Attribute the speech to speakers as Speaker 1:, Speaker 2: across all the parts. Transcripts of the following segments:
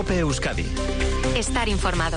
Speaker 1: COPE Euskadi.
Speaker 2: Estar informado.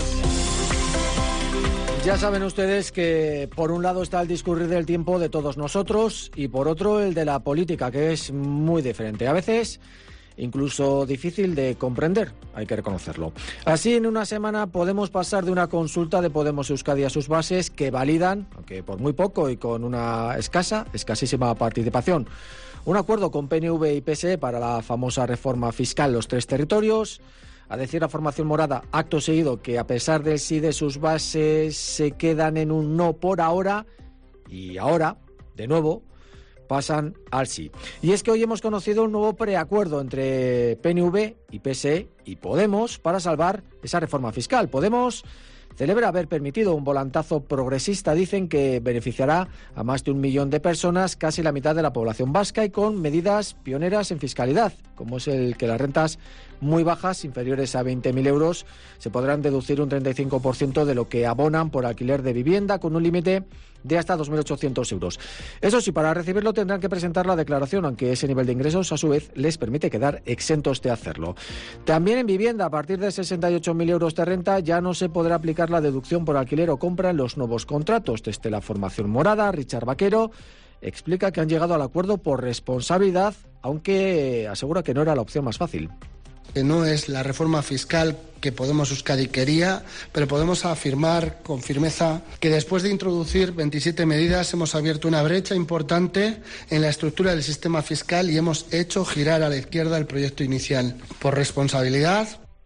Speaker 3: Ya saben ustedes que por un lado está el discurrir del tiempo de todos nosotros y por otro el de la política, que es muy diferente. A veces incluso difícil de comprender, hay que reconocerlo. Así, en una semana podemos pasar de una consulta de Podemos Euskadi a sus bases que validan, aunque por muy poco y con una escasísima participación, un acuerdo con PNV y PSE para la famosa reforma fiscal en los 3 territorios. A decir la formación morada, acto seguido, que a pesar del sí de sus bases se quedan en un no por ahora y ahora, de nuevo, pasan al sí. Y es que hoy hemos conocido un nuevo preacuerdo entre PNV y PSE y Podemos para salvar esa reforma fiscal. Podemos celebra haber permitido un volantazo progresista, dicen, que beneficiará a más de 1 millón de personas, casi la mitad de la población vasca, y con medidas pioneras en fiscalidad, como es el que las rentas muy bajas, inferiores a 20.000 euros, se podrán deducir un 35% de lo que abonan por alquiler de vivienda, con un límite de hasta 2.800 euros. Eso sí, para recibirlo tendrán que presentar la declaración, aunque ese nivel de ingresos, a su vez, les permite quedar exentos de hacerlo. También en vivienda, a partir de 68.000 euros de renta, ya no se podrá aplicar la deducción por alquiler o compra en los nuevos contratos. Desde la formación morada, Richard Vaquero explica que han llegado al acuerdo por responsabilidad, aunque asegura que no era la opción más fácil.
Speaker 4: Que no es la reforma fiscal que Podemos Euskadi quería, pero podemos afirmar con firmeza que después de introducir 27 medidas hemos abierto una brecha importante en la estructura del sistema fiscal y hemos hecho girar a la izquierda el proyecto inicial. Por responsabilidad.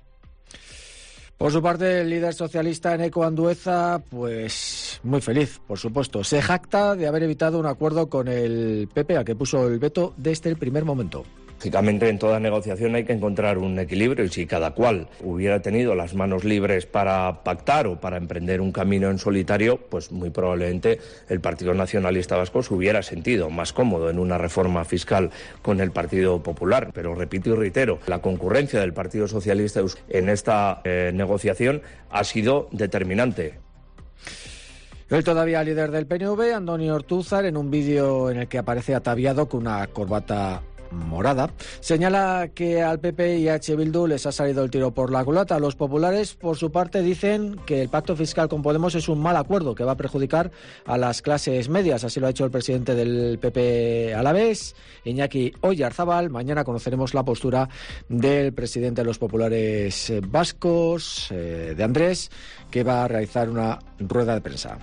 Speaker 3: Por su parte, el líder socialista Eneko Andueza, pues muy feliz, por supuesto. Se jacta de haber evitado un acuerdo con el PP, al que puso el veto desde el primer momento.
Speaker 5: Lógicamente, en toda negociación hay que encontrar un equilibrio, y si cada cual hubiera tenido las manos libres para pactar o para emprender un camino en solitario, pues muy probablemente el Partido Nacionalista Vasco se hubiera sentido más cómodo en una reforma fiscal con el Partido Popular. Pero repito y reitero, la concurrencia del Partido Socialista en esta negociación ha sido determinante.
Speaker 3: El todavía líder del PNV, Andoni Ortúzar, en un vídeo en el que aparece ataviado con una corbata morada, señala que al PP y a H. Bildu les ha salido el tiro por la culata. Los populares, por su parte, dicen que el pacto fiscal con Podemos es un mal acuerdo que va a perjudicar a las clases medias. Así lo ha hecho el presidente del PP alavés, Iñaki Oyarzábal. Mañana conoceremos la postura del presidente de los populares vascos, de Andrés, que va a realizar una rueda de prensa.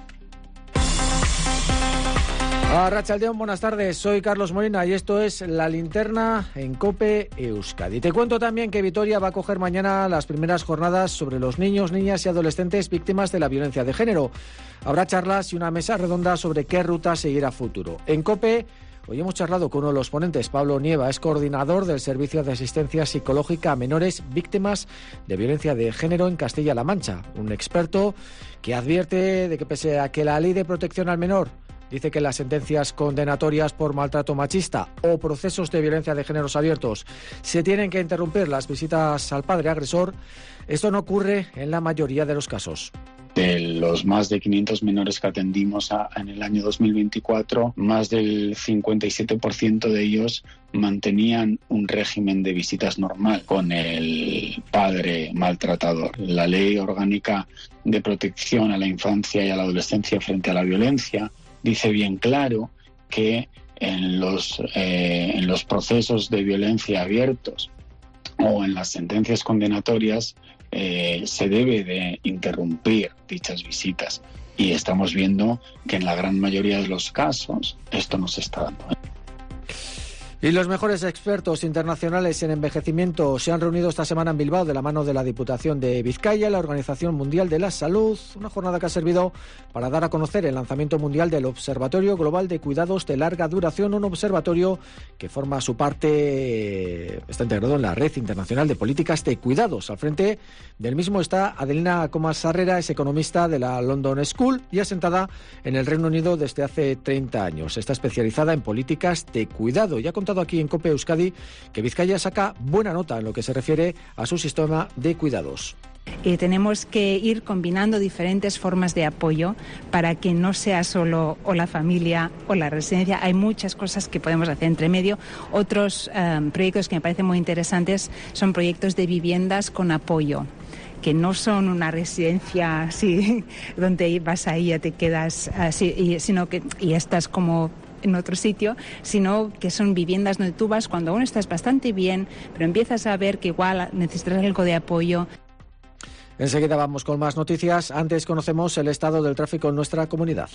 Speaker 3: Arratsaldeon, buenas tardes, soy Carlos Molina y esto es La Linterna en COPE Euskadi. Te cuento también que Vitoria va a acoger mañana las primeras jornadas sobre los niños, niñas y adolescentes víctimas de la violencia de género. Habrá charlas y una mesa redonda sobre qué ruta seguir a futuro. En COPE hoy hemos charlado con uno de los ponentes, Pablo Nieva, es coordinador del Servicio de Asistencia Psicológica a Menores Víctimas de Violencia de Género en Castilla-La Mancha. Un experto que advierte de que pese a que la Ley de Protección al Menor dice que las sentencias condenatorias por maltrato machista o procesos de violencia de géneros abiertos se tienen que interrumpir las visitas al padre agresor, esto no ocurre en la mayoría de los casos.
Speaker 6: De los más de 500 menores que atendimos en el año 2024, más del 57% de ellos mantenían un régimen de visitas normal con el padre maltratador. La Ley Orgánica de Protección a la Infancia y a la Adolescencia frente a la Violencia dice bien claro que en los procesos de violencia abiertos o en las sentencias condenatorias se debe de interrumpir dichas visitas. Y estamos viendo que en la gran mayoría de los casos esto no se está dando.
Speaker 3: Y los mejores expertos internacionales en envejecimiento se han reunido esta semana en Bilbao de la mano de la Diputación de Vizcaya y la Organización Mundial de la Salud, una jornada que ha servido para dar a conocer el lanzamiento mundial del Observatorio Global de Cuidados de Larga Duración, un observatorio que forma su parte, está integrado en la Red Internacional de Políticas de Cuidados. Al frente del mismo está Adelina Comas Sarrera, es economista de la London School y asentada en el Reino Unido desde hace 30 años. Está especializada en políticas de cuidado y ha contado aquí en COPE Euskadi que Vizcaya saca buena nota en lo que se refiere a su sistema de cuidados.
Speaker 1: Tenemos que ir combinando diferentes formas de apoyo para que no sea solo o la familia o la residencia. Hay muchas cosas que podemos hacer entre medio. Otros proyectos que me parecen muy interesantes son proyectos de viviendas con apoyo, que no son una residencia así donde vas ahí y te quedas así, sino que y estás como en otro sitio, sino que son viviendas donde tú vas cuando aún estás bastante bien, pero empiezas a ver que igual necesitas algo de apoyo.
Speaker 3: Enseguida vamos con más noticias. Antes conocemos el estado del tráfico en nuestra comunidad.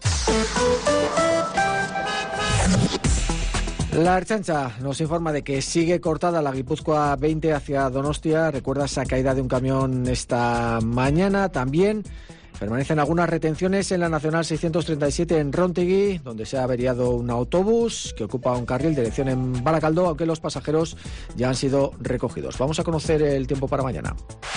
Speaker 3: La Ertzaintza nos informa de que sigue cortada la Guipúzcoa 20 hacia Donostia. Recuerda esa caída de un camión esta mañana. También permanecen algunas retenciones en la Nacional 637 en Rontegui, donde se ha averiado un autobús que ocupa un carril dirección en Baracaldo, aunque los pasajeros ya han sido recogidos. Vamos a conocer el tiempo para mañana.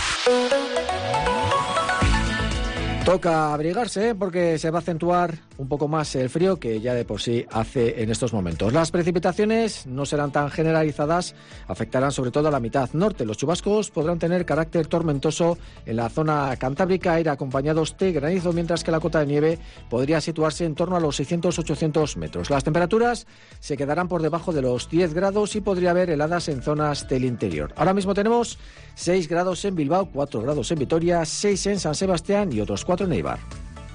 Speaker 3: Toca abrigarse porque se va a acentuar un poco más el frío que ya de por sí hace en estos momentos. Las precipitaciones no serán tan generalizadas, afectarán sobre todo a la mitad norte. Los chubascos podrán tener carácter tormentoso en la zona cantábrica, ir acompañados de granizo, mientras que la cota de nieve podría situarse en torno a los 600-800 metros. Las temperaturas se quedarán por debajo de los 10 grados y podría haber heladas en zonas del interior. Ahora mismo tenemos 6 grados en Bilbao, 4 grados en Vitoria, 6 en San Sebastián y otros 4 en Eibar.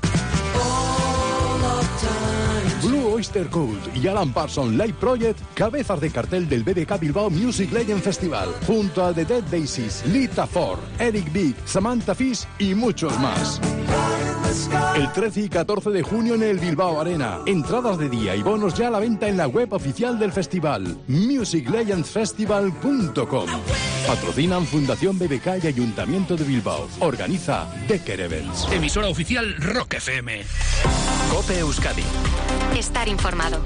Speaker 7: Blue Oyster Cult y Alan Parsons Live Project, cabezas de cartel del BBK Bilbao Music Legend Festival, junto a The Dead Daisies, Lita Ford, Eric Big, Samantha Fish y muchos más. El 13 y 14 de junio en el Bilbao Arena. Entradas de día y bonos ya a la venta en la web oficial del festival, musiclegendsfestival.com. Patrocinan Fundación BBK y Ayuntamiento de Bilbao. Organiza Decker Events.
Speaker 8: Emisora oficial Rock FM.
Speaker 2: COPE Euskadi. Estar informado.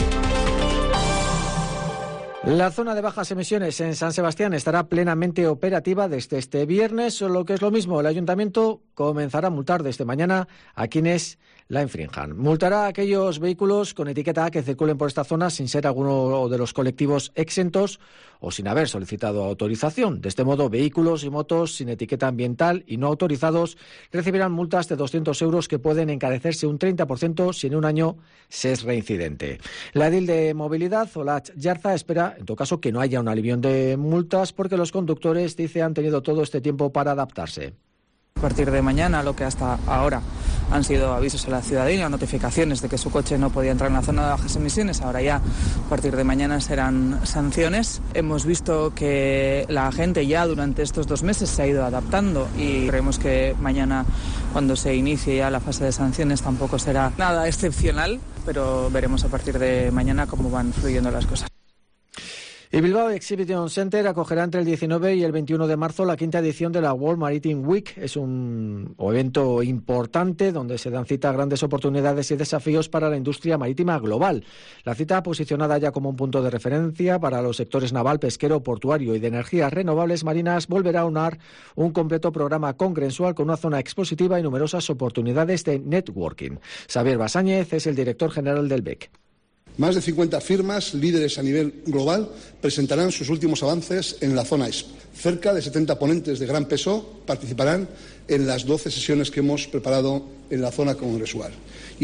Speaker 3: La zona de bajas emisiones en San Sebastián estará plenamente operativa desde este viernes, lo que es lo mismo, el Ayuntamiento comenzará a multar desde mañana a quienes la infrinjan. Multará a aquellos vehículos con etiqueta A que circulen por esta zona sin ser alguno de los colectivos exentos o sin haber solicitado autorización. De este modo, vehículos y motos sin etiqueta ambiental y no autorizados recibirán multas de 200 euros que pueden encarecerse un 30% si en un año se es reincidente. La edil de Movilidad, Olatz Yarza, espera, en todo caso, que no haya un alivión de multas porque los conductores, dice, han tenido todo este tiempo para adaptarse.
Speaker 9: A partir de mañana, lo que hasta ahora han sido avisos a la ciudadanía, notificaciones de que su coche no podía entrar en la zona de bajas emisiones, ahora ya a partir de mañana serán sanciones. Hemos visto que la gente ya durante estos 2 meses se ha ido adaptando y creemos que mañana, cuando se inicie ya la fase de sanciones, tampoco será nada excepcional, pero veremos a partir de mañana cómo van fluyendo las cosas.
Speaker 3: Y Bilbao Exhibition Center acogerá entre el 19 y el 21 de marzo la 5ª edición de la World Maritime Week. Es un evento importante donde se dan cita a grandes oportunidades y desafíos para la industria marítima global. La cita, posicionada ya como un punto de referencia para los sectores naval, pesquero, portuario y de energías renovables marinas, volverá a unar un completo programa congresual con una zona expositiva y numerosas oportunidades de networking. Xavier Basáñez es el director general del BEC.
Speaker 10: Más de 50 firmas, líderes a nivel global, presentarán sus últimos avances en la zona ESP. Cerca de 70 ponentes de gran peso participarán en las 12 sesiones que hemos preparado en la zona congresual. Y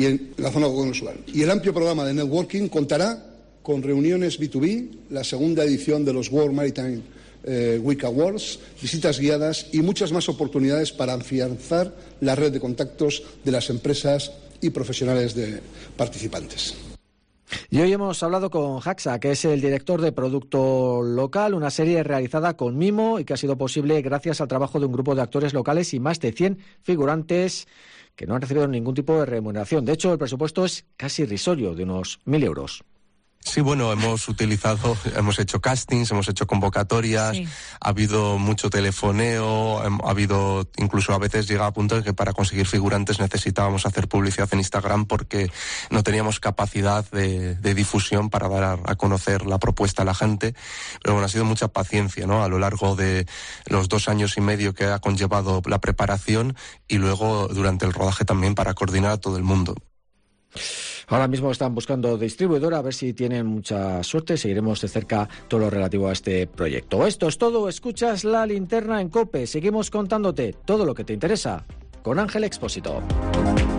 Speaker 10: el amplio programa de networking contará con reuniones B2B, la segunda edición de los World Maritime Week Awards, visitas guiadas y muchas más oportunidades para afianzar la red de contactos de las empresas y profesionales de participantes.
Speaker 3: Y hoy hemos hablado con Jaxa, que es el director de Producto Local, una serie realizada con mimo y que ha sido posible gracias al trabajo de un grupo de actores locales y más de 100 figurantes que no han recibido ningún tipo de remuneración. De hecho, el presupuesto es casi irrisorio, de unos 1.000 euros.
Speaker 11: Sí, bueno, hemos hecho castings, hemos hecho convocatorias, sí. Ha habido mucho telefoneo, ha habido, incluso a veces llega a punto de que para conseguir figurantes necesitábamos hacer publicidad en Instagram porque no teníamos capacidad de difusión para dar a conocer la propuesta a la gente. Pero bueno, ha sido mucha paciencia, ¿no? A lo largo de los 2 años y medio que ha conllevado la preparación y luego durante el rodaje también para coordinar a todo el mundo.
Speaker 3: Ahora mismo están buscando distribuidora, a ver si tienen mucha suerte. Seguiremos de cerca todo lo relativo a este proyecto. Esto es todo. Escuchas La Linterna en COPE. Seguimos contándote todo lo que te interesa con Ángel Expósito.